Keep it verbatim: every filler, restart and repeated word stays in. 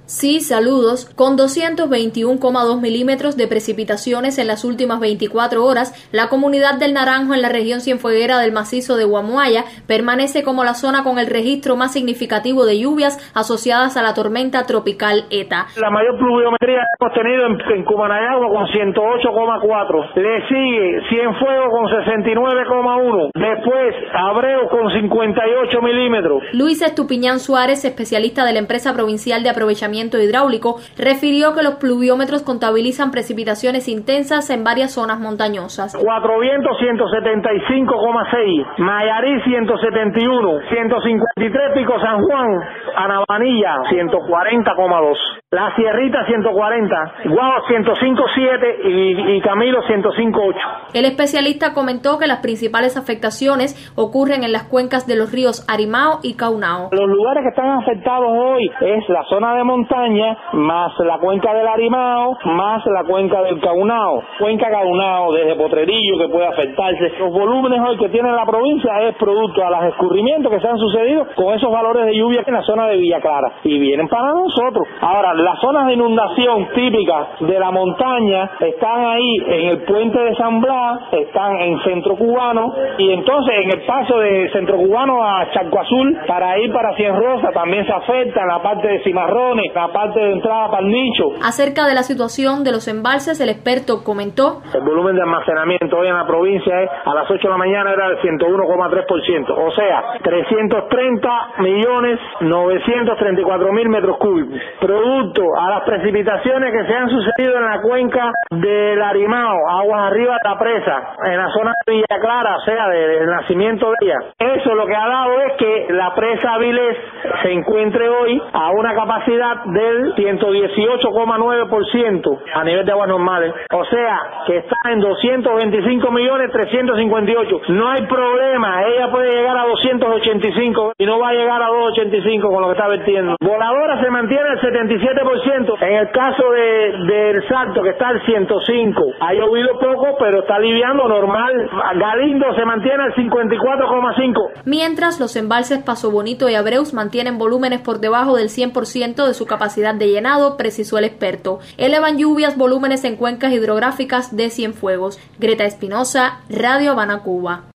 Sí, saludos. Con doscientos veintiuno coma dos milímetros de precipitaciones en las últimas veinticuatro horas, la comunidad del Naranjo en la región cienfueguera del macizo de Guamuaya permanece como la zona con el registro más significativo de lluvias asociadas a la tormenta tropical ETA. La mayor pluviometría que hemos tenido en, en Cumanayagua con ciento ocho coma cuatro. Le sigue Cienfuegos con sesenta y nueve coma uno. Después Abreu con cincuenta y ocho milímetros. Luis Estupiñán Suárez, especialista de la empresa provincial de aprovechamiento hidráulico, refirió que los pluviómetros contabilizan precipitaciones intensas en varias zonas montañosas. Cuatro Vientos ciento setenta y cinco coma seis, Mayarí ciento setenta y uno, ciento cincuenta y tres Pico San Juan, Anabanilla ciento cuarenta coma dos, La Sierrita ciento cuarenta, Guau ciento cinco coma siete y, y Camilo ciento cinco coma ocho. El especialista comentó que las principales afectaciones ocurren en las cuencas de los ríos Arimao y Caunao. Los lugares que están afectados hoy es la zona de montaña más la cuenca del Arimao, más la cuenca del Caunao. Cuenca Caunao, desde Potrerillo, que puede afectarse. Los volúmenes hoy que tiene la provincia es producto a los escurrimientos que se han sucedido con esos valores de lluvia en la zona de Villa Clara. Y vienen para nosotros. Ahora, las zonas de inundación típicas de la montaña están ahí en el puente de San Blas, están en Centro Cubano, y entonces en el paso de Centro Cubano a Charco Azul, para ir para Cienrosa, también se afecta en la parte de Cimarrones, la parte de entrada para el nicho. Acerca de la situación de los embalses, el experto comentó: el volumen de almacenamiento hoy en la provincia es, a las ocho de la mañana era del ciento uno coma tres por ciento, o sea, trescientos treinta millones novecientos treinta y cuatro mil metros cúbicos, producto a las precipitaciones que se han sucedido en la cuenca del Arimao, aguas arriba de la presa, en la zona de Villa Clara, o sea, del nacimiento de ella. Eso lo que ha dado es que la presa Avilés se encuentre hoy a una capacidad del ciento dieciocho coma nueve por ciento a nivel de aguas normales, o sea que está en doscientos veinticinco millones trescientos cincuenta y ocho. No hay problema, ella puede llegar a doscientos ochenta y cinco y no va a llegar a doscientos ochenta y cinco con lo que está vertiendo. Voladora se mantiene al setenta y siete por ciento, en el caso de del Salto, que está al ciento cinco, ha llovido poco pero está aliviando normal. Galindo se mantiene al cincuenta y cuatro coma cinco. Mientras los embalses Paso Bonito y Abreus mantienen volúmenes por debajo del cien por ciento de su capacidad de llenado, precisó el experto. Elevan lluvias volúmenes en cuencas hidrográficas de Cienfuegos. Greta Espinosa, Radio Habana, Cuba.